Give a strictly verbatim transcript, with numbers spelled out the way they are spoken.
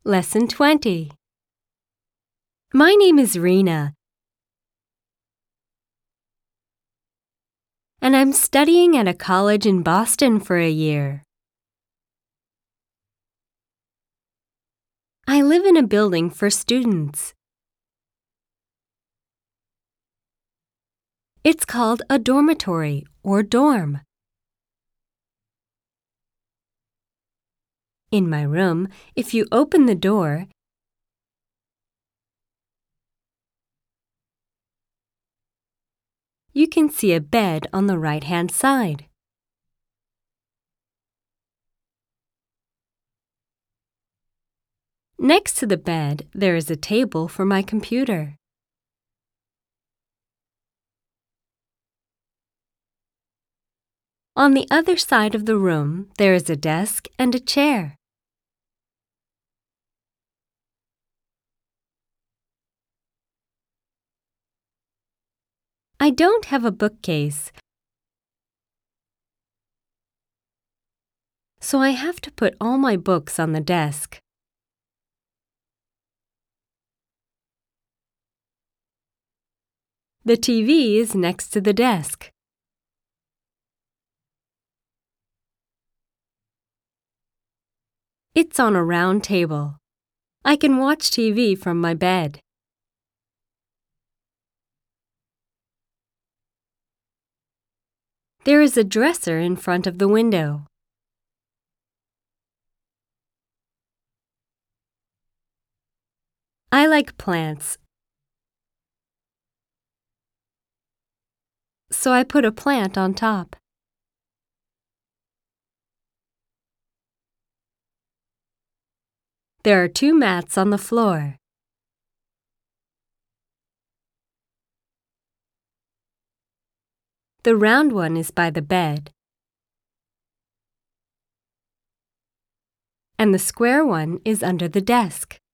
Lesson twenty. My name is Rena, and I'm studying at a college in Boston for a year. I live in a building for students. It's called a dormitory or dorm. In my room, if you open the door, you can see a bed on the right-hand side. Next to the bed, there is a table for my computer. On the other side of the room, there is a desk and a chair. I don't have a bookcase, so I have to put all my books on the desk. The T V is next to the desk. It's on a round table. I can watch T V from my bed. There is a dresser in front of the window. I like plants, so I put a plant on top. There are two mats on the floor. The round one is by the bed, and the square one is under the desk.